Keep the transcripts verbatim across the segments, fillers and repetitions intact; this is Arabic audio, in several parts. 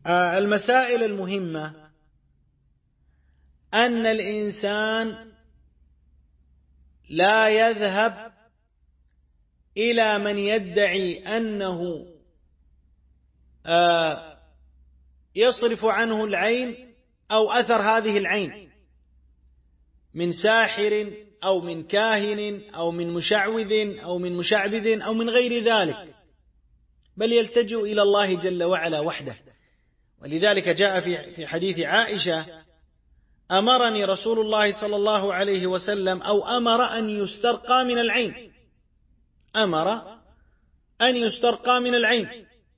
المسائل المهمة أن الإنسان لا يذهب إلى من يدعي أنه يصرف عنه العين أو أثر هذه العين من ساحر أو من كاهن أو من مشعوذ أو من مشعبذ أو من غير ذلك، بل يلتجئ إلى الله جل وعلا وحده. ولذلك جاء في حديث عائشة: أمرني رسول الله صلى الله عليه وسلم أو أمر أن يسترقى من العين، أمر أن يسترقى من العين.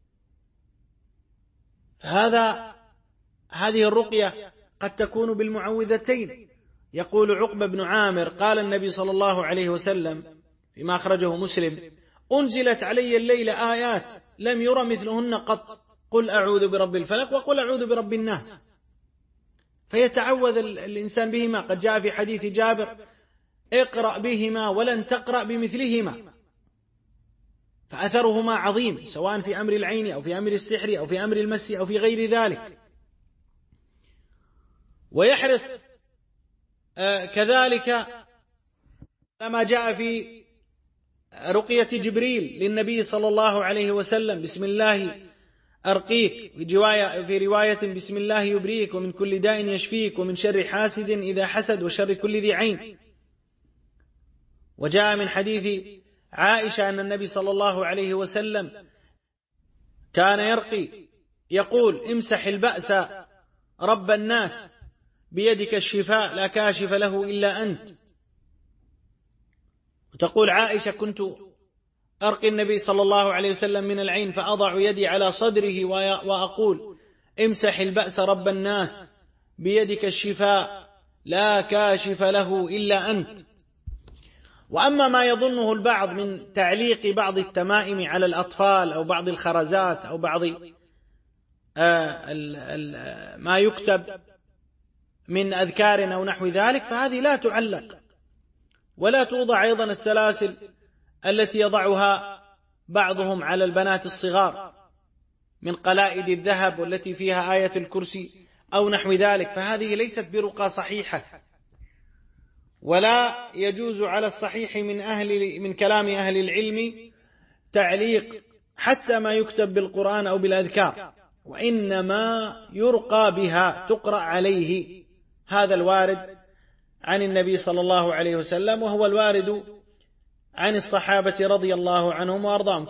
فهذا هذه الرقية قد تكون بالمعوذتين. يقول عقبة بن عامر: قال النبي صلى الله عليه وسلم فيما أخرجه مسلم: أنزلت علي الليلة آيات لم ير مثلهن قط، قل أعوذ برب الفلق وقل أعوذ برب الناس. فيتعوذ الإنسان بهما. قد جاء في حديث جابر: اقرأ بهما ولن تقرأ بمثلهما. فأثرهما عظيم، سواء في أمر العين أو في أمر السحر أو في أمر المس أو في غير ذلك. ويحرص كذلك كما جاء في رقية جبريل للنبي صلى الله عليه وسلم: بسم الله أرقيك، في رواية: بسم الله يبريك، ومن كل داء يشفيك، ومن شر حاسد إذا حسد، وشر كل ذي عين. وجاء من حديث عائشة أن النبي صلى الله عليه وسلم كان يرقي يقول: امسح البأس رب الناس بيدك الشفاء لا كاشف له إلا أنت. وتقول عائشة: كنت أرقي النبي صلى الله عليه وسلم من العين فأضع يدي على صدره وأقول: امسح البأس رب الناس بيدك الشفاء لا كاشف له إلا أنت. وأما ما يظنه البعض من تعليق بعض التمائم على الأطفال أو بعض الخرزات أو بعض ما يكتب من أذكار أو نحو ذلك، فهذه لا تعلق. ولا توضع أيضا السلاسل التي يضعها بعضهم على البنات الصغار من قلائد الذهب والتي فيها آية الكرسي أو نحو ذلك، فهذه ليست برقى صحيحة. ولا يجوز على الصحيح من أهل من كلام أهل العلم تعليق حتى ما يكتب بالقرآن أو بالأذكار، وإنما يرقى بها، تقرأ عليه. هذا الوارد عن النبي صلى الله عليه وسلم، وهو الوارد عن الصحابة رضي الله عنهم وأرضاهم.